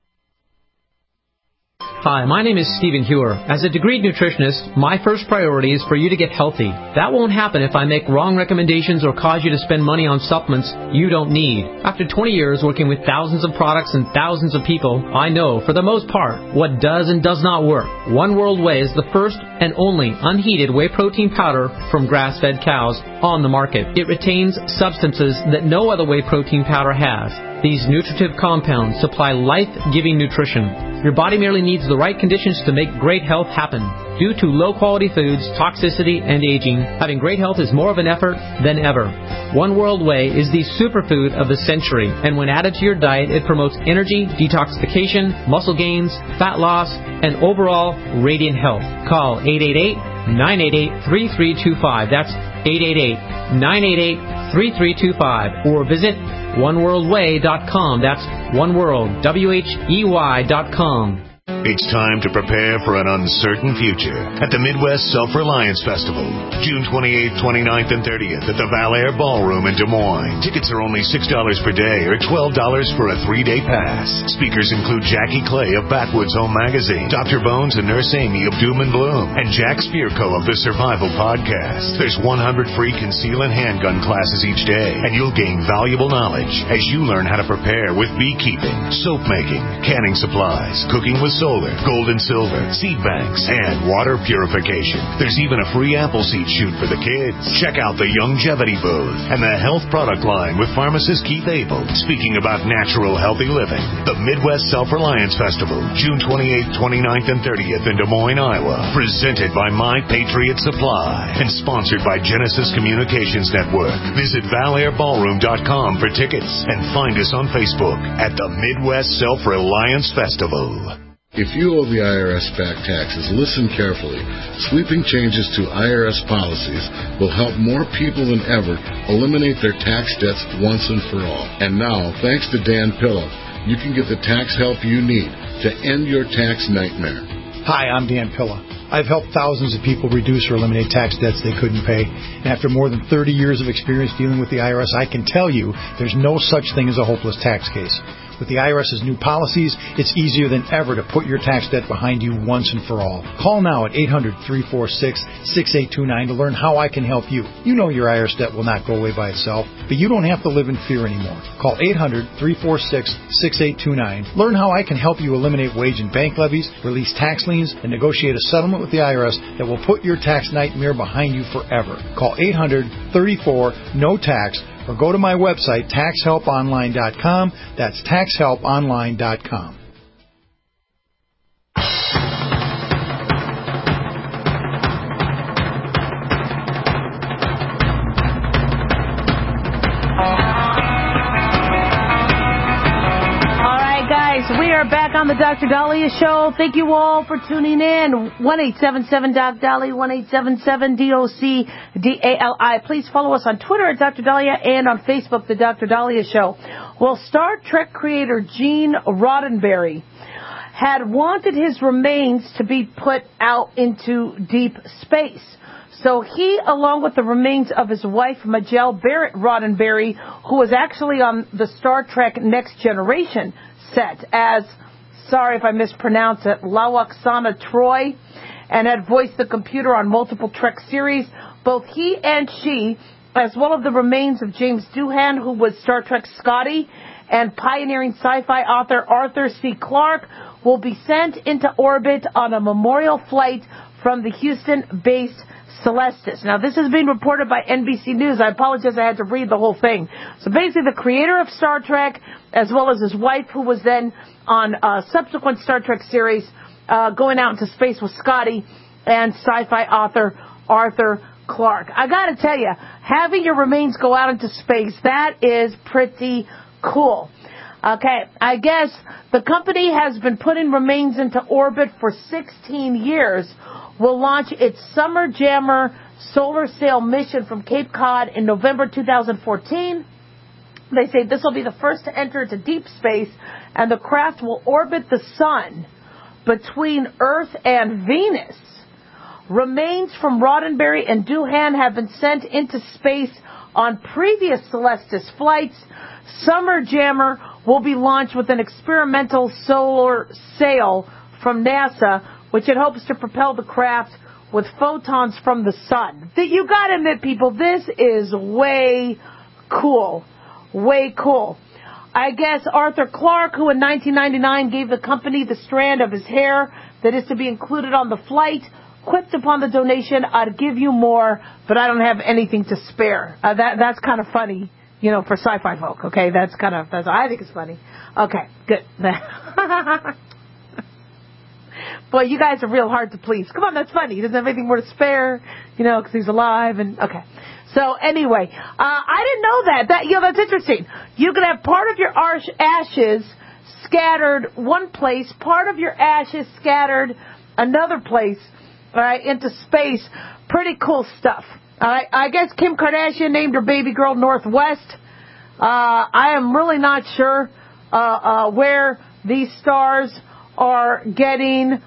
Hi, my name is Stephen Hewer. As a degreed nutritionist, my first priority is for you to get healthy. That won't happen if I make wrong recommendations or cause you to spend money on supplements you don't need. After twenty years working with thousands of products and thousands of people, I know, for the most part, what does and does not work. One World Whey is the first and only unheated whey protein powder from grass-fed cows on the market. It retains substances that no other whey protein powder has. These nutritive compounds supply life-giving nutrition. Your body merely needs the right conditions to make great health happen. Due to low-quality foods, toxicity, and aging, having great health is more of an effort than ever. One World Whey is the superfood of the century, and when added to your diet, it promotes energy, detoxification, muscle gains, fat loss, and overall radiant health. Call eight eight eight, nine eight eight, three three two five. That's eight eight eight, nine eight eight, three three two five. Or visit one world way dot com. That's one world, W H E Y dot com. It's time to prepare for an uncertain future at the Midwest Self-Reliance Festival, June twenty-eighth, twenty-ninth, and thirtieth at the Valair Ballroom in Des Moines. Tickets are only six dollars per day or twelve dollars for a three-day pass. Speakers include Jackie Clay of Backwoods Home Magazine, Doctor Bones and Nurse Amy of Doom and Bloom, and Jack Spirko of the Survival Podcast. There's one hundred free conceal and handgun classes each day, and you'll gain valuable knowledge as you learn how to prepare with beekeeping, soap making, canning supplies, cooking with solar, gold and silver, seed banks, and water purification. There's even a free apple seed shoot for the kids. Check out the Longevity booth and the health product line with pharmacist Keith Abel, speaking about natural, healthy living. The Midwest Self-Reliance Festival, June twenty-eighth, twenty-ninth, and thirtieth in Des Moines, Iowa. Presented by My Patriot Supply and sponsored by Genesis Communications Network. Visit valair ballroom dot com for tickets and find us on Facebook at the Midwest Self-Reliance Festival. If you owe the I R S back taxes, listen carefully. Sweeping changes to I R S policies will help more people than ever eliminate their tax debts once and for all. And now, thanks to Dan Pilla, you can get the tax help you need to end your tax nightmare. Hi, I'm Dan Pilla. I've helped thousands of people reduce or eliminate tax debts they couldn't pay. And after more than thirty years of experience dealing with the I R S, I can tell you there's no such thing as a hopeless tax case. With the I R S's new policies, it's easier than ever to put your tax debt behind you once and for all. Call now at eight hundred, three four six, six eight two nine to learn how I can help you. You know your I R S debt will not go away by itself, but you don't have to live in fear anymore. Call eight hundred, three four six, six eight two nine. Learn how I can help you eliminate wage and bank levies, release tax liens, and negotiate a settlement with the I R S that will put your tax nightmare behind you forever. Call eight hundred, thirty-four, N O T A X or go to my website, tax help online dot com. That's tax help online dot com. We are back on the Doctor Dahlia Show. Thank you all for tuning in. one eight seven seven Doc Dahlia, one eight seven seven D O C D A L I. Please follow us on Twitter at Doctor Dahlia and on Facebook, The Doctor Dahlia Show. Well, Star Trek creator Gene Roddenberry had wanted his remains to be put out into deep space. So he, along with the remains of his wife, Majel Barrett Roddenberry, who was actually on the Star Trek Next Generation set as, sorry if I mispronounce it, Lwaxana Troi, and had voiced the computer on multiple Trek series. Both he and she, as well as the remains of James Doohan, who was Star Trek Scotty, and pioneering sci-fi author Arthur C. Clarke, will be sent into orbit on a memorial flight from the Houston-based Celestis. Now, this has been reported by N B C News. I apologize, I had to read the whole thing. So basically, the creator of Star Trek, as well as his wife, who was then on a subsequent Star Trek series, uh, going out into space with Scotty, and sci-fi author Arthur Clarke. I gotta tell you, having your remains go out into space, that is pretty cool. Okay, I guess the company has been putting remains into orbit for sixteen years. Will launch its Summer Jammer solar sail mission from Cape Cod in November two thousand fourteen. They say this will be the first to enter into deep space, and the craft will orbit the sun between Earth and Venus. Remains from Roddenberry and Doohan have been sent into space on previous Celestis flights. Summer Jammer will be launched with an experimental solar sail from NASA, which it hopes to propel the craft with photons from the sun. You gotta admit, people, this is way cool. Way cool. I guess Arthur Clarke, who in nineteen ninety-nine gave the company the strand of his hair that is to be included on the flight, quipped upon the donation, "I'd give you more, but I don't have anything to spare." Uh, that That's kind of funny, you know, for sci-fi folk, okay? That's kind of, that's I think it's funny. Okay, good. Boy, you guys are real hard to please. Come on, that's funny. He doesn't have anything more to spare, you know, because he's alive. And okay. So anyway, uh, I didn't know that. That you know, that's interesting. You can have part of your arsh- ashes scattered one place, part of your ashes scattered another place, all right, into space. Pretty cool stuff. All right. I guess Kim Kardashian named her baby girl Northwest. Uh, I am really not sure uh, uh, where these stars are getting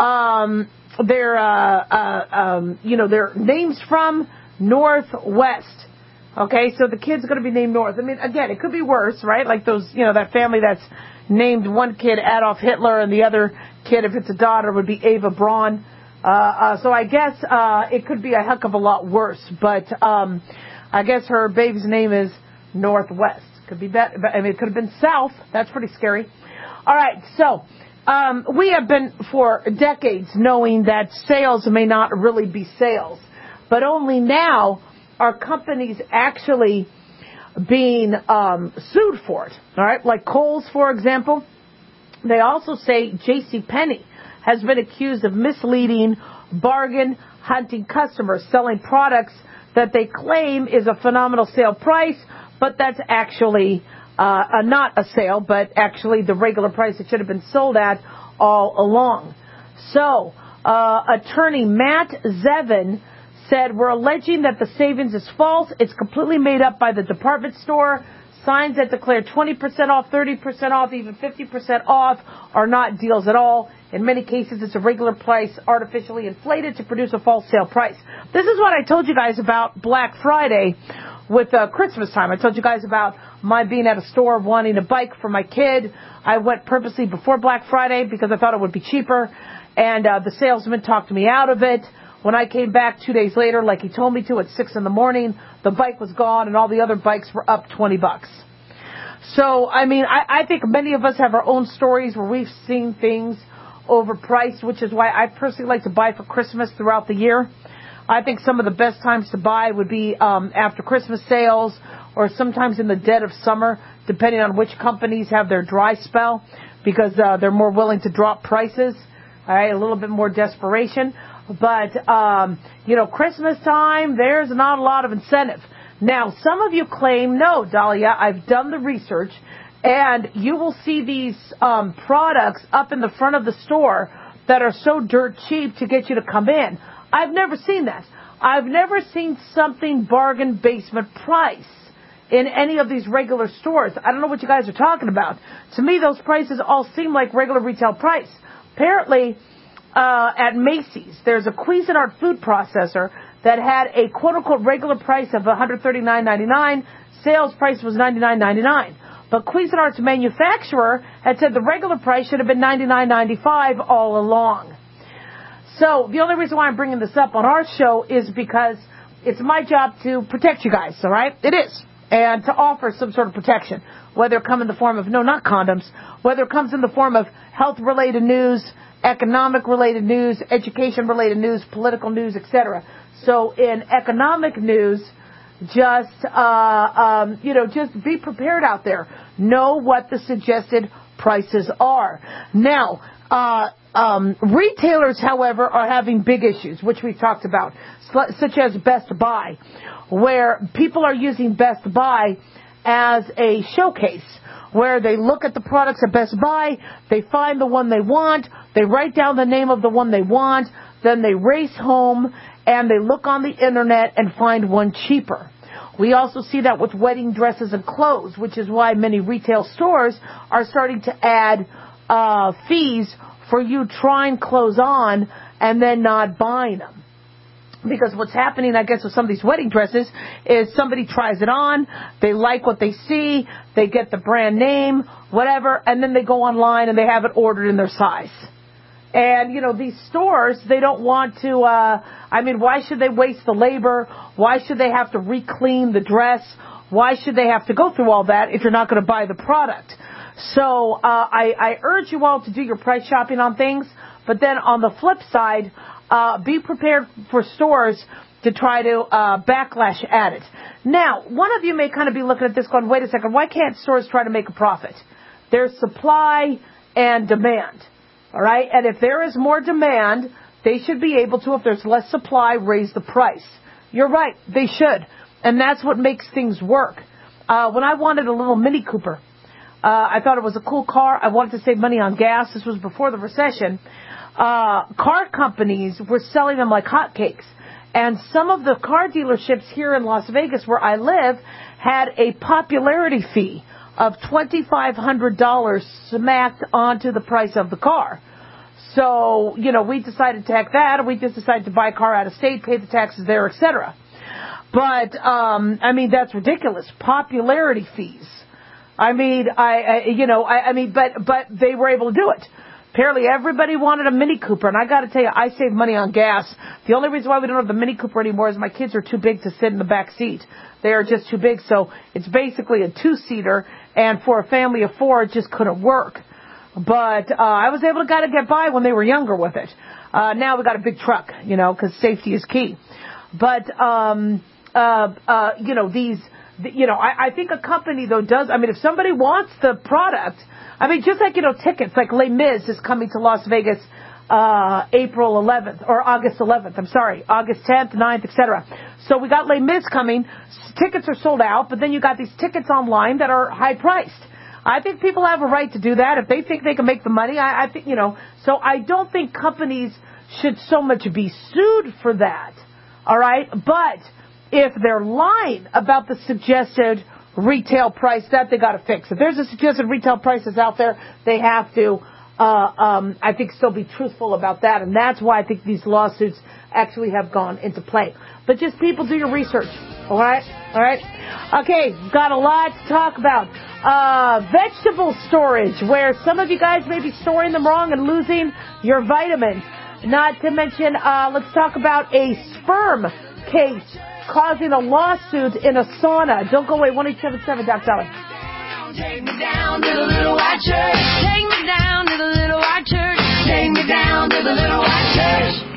um, their, uh, uh, um, you know, their names from. Northwest. Okay, so the kid's going to be named North. I mean, again, it could be worse, right? Like those, you know, that family that's named one kid Adolf Hitler and the other kid, if it's a daughter, would be Ava Braun. Uh, uh, so I guess uh, it could be a heck of a lot worse. But um, I guess her baby's name is Northwest. Could be better. I mean, it could have been South. That's pretty scary. All right, so um, we have been for decades knowing that sales may not really be sales. But only now are companies actually being um, sued for it. All right, like Kohl's, for example. They also say JCPenney has been accused of misleading, bargain hunting customers, selling products that they claim is a phenomenal sale price, but that's actually uh, a, not a sale, but actually the regular price it should have been sold at all along. So, uh, attorney Matt Zevin said, "We're alleging that the savings is false. It's completely made up by the department store. Signs that declare twenty percent off, thirty percent off, even fifty percent off are not deals at all. In many cases, it's a regular price artificially inflated to produce a false sale price." This is what I told you guys about Black Friday with uh, Christmas time. I told you guys about my being at a store wanting a bike for my kid. I went purposely before Black Friday because I thought it would be cheaper, and uh, the salesman talked me out of it. When I came back two days later, like he told me to, at six in the morning, the bike was gone and all the other bikes were up twenty bucks. So, I mean, I, I think many of us have our own stories where we've seen things overpriced, which is why I personally like to buy for Christmas throughout the year. I think some of the best times to buy would be um, after Christmas sales or sometimes in the dead of summer, depending on which companies have their dry spell, because uh, they're more willing to drop prices. All right, a little bit more desperation. But, um, you know, Christmas time, there's not a lot of incentive. Now, some of you claim, no, Dahlia, I've done the research, and you will see these um, products up in the front of the store that are so dirt cheap to get you to come in. I've never seen that. I've never seen something bargain basement price in any of these regular stores. I don't know what you guys are talking about. To me, those prices all seem like regular retail price. Apparently, Uh, at Macy's, there's a Cuisinart food processor that had a quote-unquote regular price of one hundred thirty-nine ninety-nine. Sales price was ninety-nine ninety-nine. But Cuisinart's manufacturer had said the regular price should have been ninety-nine ninety-five all along. So the only reason why I'm bringing this up on our show is because it's my job to protect you guys, all right? It is. And to offer some sort of protection, whether it comes in the form of, no, not condoms, whether it comes in the form of health-related news, economic-related news, education-related news, political news, et cetera. So in economic news, just, uh, um, you know, just be prepared out there. Know what the suggested prices are. Now, uh, um, retailers, however, are having big issues, which we've talked about, such as Best Buy, where people are using Best Buy as a showcase where they look at the products at Best Buy, they find the one they want, they write down the name of the one they want, then they race home and they look on the internet and find one cheaper. We also see that with wedding dresses and clothes, which is why many retail stores are starting to add uh, fees for you trying clothes on and then not buying them. Because what's happening, I guess, with some of these wedding dresses is somebody tries it on, they like what they see, they get the brand name, whatever, and then they go online and they have it ordered in their size. And, you know, these stores, they don't want to, uh, I mean, why should they waste the labor? Why should they have to re-clean the dress? Why should they have to go through all that if you're not going to buy the product? So uh, I, I urge you all to do your price shopping on things, but then on the flip side, uh, be prepared for stores to try to uh, backlash at it. Now, one of you may kind of be looking at this going, wait a second, why can't stores try to make a profit? There's supply and demand. All right, and if there is more demand, they should be able to, if there's less supply, raise the price. You're right, they should. And that's what makes things work. Uh, when I wanted a little Mini Cooper, uh, I thought it was a cool car. I wanted to save money on gas. This was before the recession. Uh, car companies were selling them like hotcakes. And some of the car dealerships here in Las Vegas, where I live, had a popularity fee of twenty-five hundred dollars smacked onto the price of the car. So, you know, we decided to heck that, and we just decided to buy a car out of state, pay the taxes there, et cetera. But, um, I mean, that's ridiculous. Popularity fees. I mean, I, I you know, I, I mean, but, but they were able to do it. Apparently everybody wanted a Mini Cooper, and I got to tell you, I save money on gas. The only reason why we don't have the Mini Cooper anymore is my kids are too big to sit in the back seat. They are just too big, so it's basically a two-seater, and for a family of four, it just couldn't work. But uh, I was able to kind of get by when they were younger with it. Uh, now we got a big truck, you know, because safety is key. But, um, uh, uh, you know, these, you know, I, I think a company, though, does, I mean, if somebody wants the product, I mean, just like, you know, tickets, like Les Mis is coming to Las Vegas uh April eleventh, or August eleventh, I'm sorry, August tenth, ninth, et cetera. So we got Les Mis coming. Tickets are sold out, but then you got these tickets online that are high-priced. I think people have a right to do that. If they think they can make the money, I, I think, you know, so I don't think companies should so much be sued for that, all right? But if they're lying about the suggested retail price, that they got to fix. If there's a suggested retail prices out there, they have to, uh, um, I think, still be truthful about that. And that's why I think these lawsuits actually have gone into play. But just people do your research, all right? All right? Okay, got a lot to talk about. Uh, vegetable storage, where some of you guys may be storing them wrong and losing your vitamins. Not to mention, uh, let's talk about a sperm case causing a lawsuit in a sauna. Don't go away. one eight seven seven Doc Dollar. Take me down to the little white church. Take me down to the little white church. Take me down to the little white church.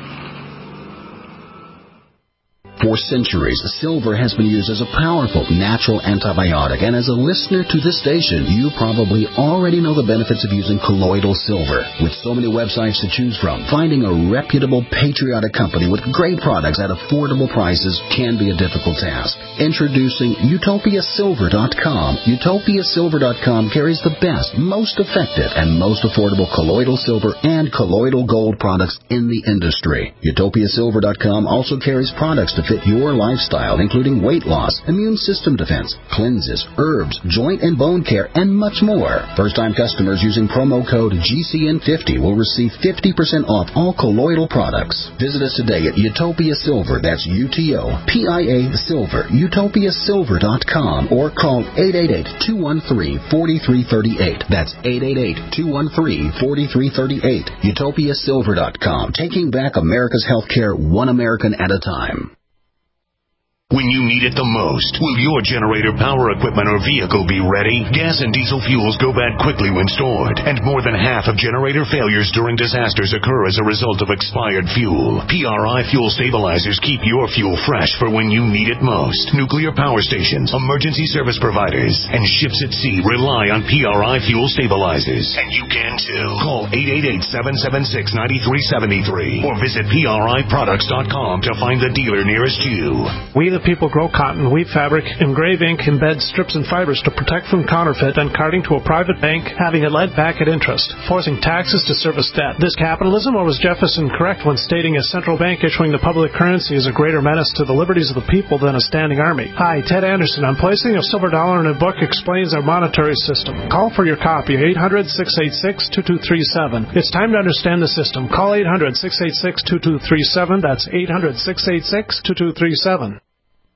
For centuries, silver has been used as a powerful natural antibiotic, and as a listener to this station, you probably already know the benefits of using colloidal silver. With so many websites to choose from, finding a reputable, patriotic company with great products at affordable prices can be a difficult task. Introducing Utopia Silver dot com. Utopia Silver dot com carries the best, most effective, and most affordable colloidal silver and colloidal gold products in the industry. Utopia Silver dot com also carries products to fit your lifestyle, including weight loss, immune system defense, cleanses, herbs, joint and bone care, and much more. First-time customers using promo code G C N fifty will receive fifty percent off all colloidal products. Visit us today at Utopia Silver, that's U T O P I A Silver, Utopia Silver dot com, or call eight eight eight, two one three, four three three eight. That's eight eight eight, two one three, four three three eight. Utopia Silver dot com, taking back America's healthcare one American at a time. When you need it the most, will your generator, power equipment, or vehicle be ready? Gas and diesel fuels go bad quickly when stored, and more than half of generator failures during disasters occur as a result of expired fuel. P R I Fuel Stabilizers keep your fuel fresh for when you need it most. Nuclear power stations, emergency service providers, and ships at sea rely on P R I Fuel Stabilizers. And you can too. Call eight eight eight, seven seven six, nine three seven three or visit P R I products dot com to find the dealer nearest you. We the people grow cotton, weave fabric, engrave ink, embed strips and fibers to protect from counterfeit, then carting to a private bank, having it led back at interest, forcing taxes to service debt. This capitalism, or was Jefferson correct when stating a central bank issuing the public currency is a greater menace to the liberties of the people than a standing army? Hi, Ted Anderson. On Placing a Silver Dollar in a Book explains our monetary system. Call for your copy, eight hundred, six eight six, two two three seven. It's time to understand the system. Call eight hundred, six eight six, two two three seven. That's eight hundred, six eight six, two two three seven.